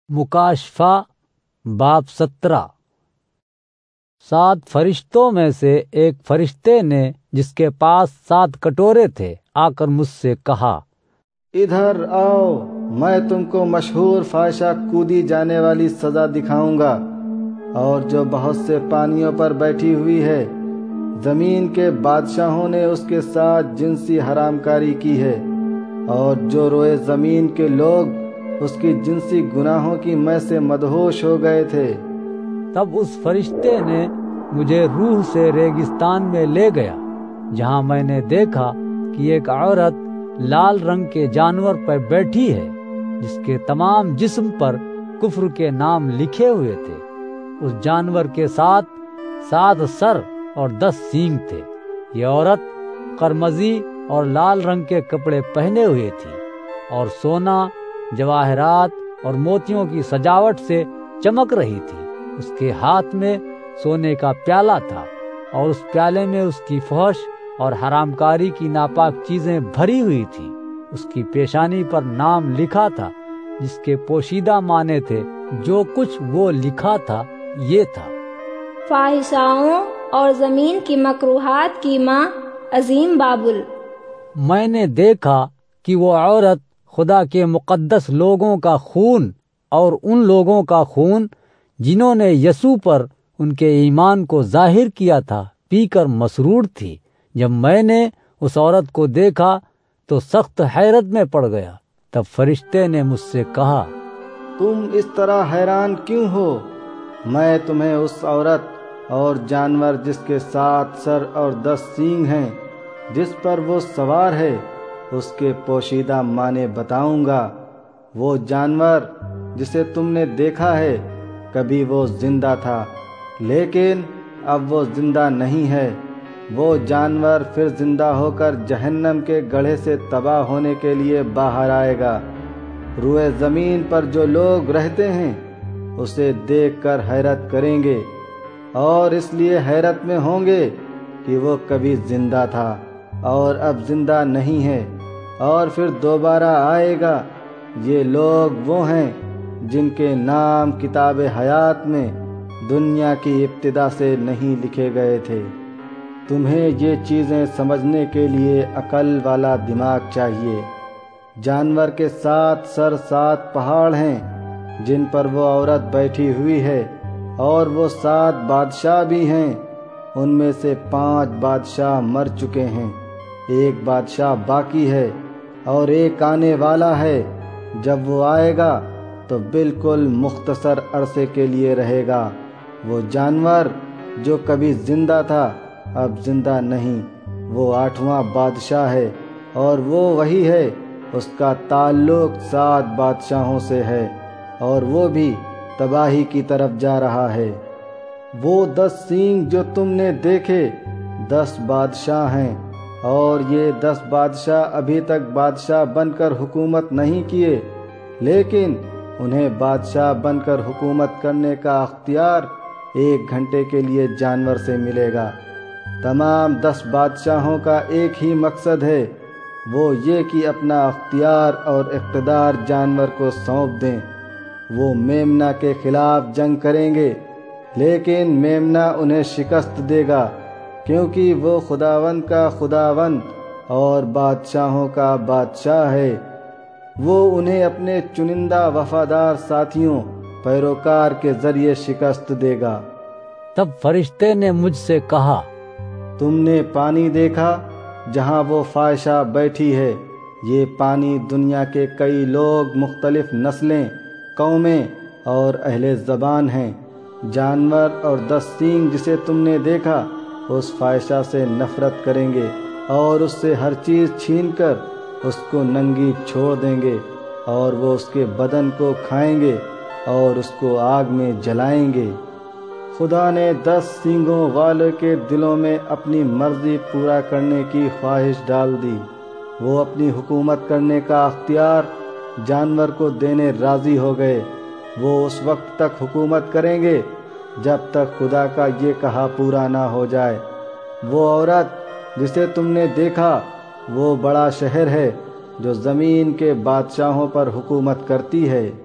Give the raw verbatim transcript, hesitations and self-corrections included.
مکاشفہ باب سترہ۔ سات فرشتوں میں سے ایک فرشتے نے جس کے پاس سات کٹورے تھے آ کر مجھ سے کہا، ادھر آؤ، میں تم کو مشہور فاحشہ کودی جانے والی سزا دکھاؤں گا، اور جو بہت سے پانیوں پر بیٹھی ہوئی ہے۔ زمین کے بادشاہوں نے اس کے ساتھ جنسی حرام کاری کی ہے، اور جو روئے زمین کے لوگ اس کی جنسی گناہوں کی میں سے مدہوش ہو گئے تھے۔ تب اس فرشتے نے مجھے روح سے ریگستان میں لے گیا، جہاں میں نے دیکھا کہ ایک عورت لال رنگ کے جانور پر بیٹھی ہے، جس کے تمام جسم پر کفر کے نام لکھے ہوئے تھے۔ اس جانور کے ساتھ سات سر اور دس سینگ تھے۔ یہ عورت قرمزی اور لال رنگ کے کپڑے پہنے ہوئے تھی، اور سونا، جواہرات اور موتیوں کی سجاوٹ سے چمک رہی تھی۔ اس کے ہاتھ میں سونے کا پیالہ تھا، اور اس پیالے میں اس کی فحش اور حرام کاری کی ناپاک چیزیں بھری ہوئی تھی۔ اس کی پیشانی پر نام لکھا تھا، جس کے پوشیدہ معنی تھے۔ جو کچھ وہ لکھا تھا یہ تھا، فاحشاؤں اور زمین کی مکروہات کی ماں عظیم بابل۔ میں نے دیکھا کہ وہ عورت خدا کے مقدس لوگوں کا خون اور ان لوگوں کا خون جنہوں نے یسوع پر ان کے ایمان کو ظاہر کیا تھا پی کر مسرور تھی۔ جب میں نے اس عورت کو دیکھا تو سخت حیرت میں پڑ گیا۔ تب فرشتے نے مجھ سے کہا، تم اس طرح حیران کیوں ہو؟ میں تمہیں اس عورت اور جانور جس کے سات سر اور دس سینگ ہیں، جس پر وہ سوار ہے، اس کے پوشیدہ معنی بتاؤں گا۔ وہ جانور جسے تم نے دیکھا ہے، کبھی وہ زندہ تھا، لیکن اب وہ زندہ نہیں ہے۔ وہ جانور پھر زندہ ہو کر جہنم کے گڑھے سے تباہ ہونے کے لیے باہر آئے گا۔ روئے زمین پر جو لوگ رہتے ہیں اسے دیکھ کر حیرت کریں گے، اور اس لیے حیرت میں ہوں گے کہ وہ کبھی زندہ تھا اور اب زندہ نہیں ہے، اور پھر دوبارہ آئے گا۔ یہ لوگ وہ ہیں جن کے نام کتاب حیات میں دنیا کی ابتدا سے نہیں لکھے گئے تھے۔ تمہیں یہ چیزیں سمجھنے کے لیے عقل والا دماغ چاہیے۔ جانور کے سات سر سات پہاڑ ہیں جن پر وہ عورت بیٹھی ہوئی ہے، اور وہ سات بادشاہ بھی ہیں۔ ان میں سے پانچ بادشاہ مر چکے ہیں، ایک بادشاہ باقی ہے، اور ایک آنے والا ہے۔ جب وہ آئے گا تو بالکل مختصر عرصے کے لیے رہے گا۔ وہ جانور جو کبھی زندہ تھا اب زندہ نہیں، وہ آٹھواں بادشاہ ہے، اور وہ وہی ہے۔ اس کا تعلق سات بادشاہوں سے ہے، اور وہ بھی تباہی کی طرف جا رہا ہے۔ وہ دس سینگ جو تم نے دیکھے دس بادشاہ ہیں، اور یہ دس بادشاہ ابھی تک بادشاہ بن کر حکومت نہیں کیے، لیکن انہیں بادشاہ بن کر حکومت کرنے کا اختیار ایک گھنٹے کے لیے جانور سے ملے گا۔ تمام دس بادشاہوں کا ایک ہی مقصد ہے، وہ یہ کہ اپنا اختیار اور اقتدار جانور کو سونپ دیں۔ وہ میمنا کے خلاف جنگ کریں گے، لیکن میمنا انہیں شکست دے گا، کیونکہ وہ خداوند کا خداوند اور بادشاہوں کا بادشاہ ہے۔ وہ انہیں اپنے چنندہ وفادار ساتھیوں پیروکار کے ذریعے شکست دے گا۔ تب فرشتے نے مجھ سے کہا، تم نے پانی دیکھا جہاں وہ فاحشہ بیٹھی ہے۔ یہ پانی دنیا کے کئی لوگ، مختلف نسلیں، قومیں اور اہل زبان ہیں۔ جانور اور دس سینگ جسے تم نے دیکھا اس فاحشہ سے نفرت کریں گے، اور اس سے ہر چیز چھین کر اس کو ننگی چھوڑ دیں گے، اور وہ اس کے بدن کو کھائیں گے اور اس کو آگ میں جلائیں گے۔ خدا نے دس سینگوں والے کے دلوں میں اپنی مرضی پورا کرنے کی خواہش ڈال دی۔ وہ اپنی حکومت کرنے کا اختیار جانور کو دینے راضی ہو گئے۔ وہ اس وقت تک حکومت کریں گے جب تک خدا کا یہ کہا پورا نہ ہو جائے۔ وہ عورت جسے تم نے دیکھا وہ بڑا شہر ہے جو زمین کے بادشاہوں پر حکومت کرتی ہے۔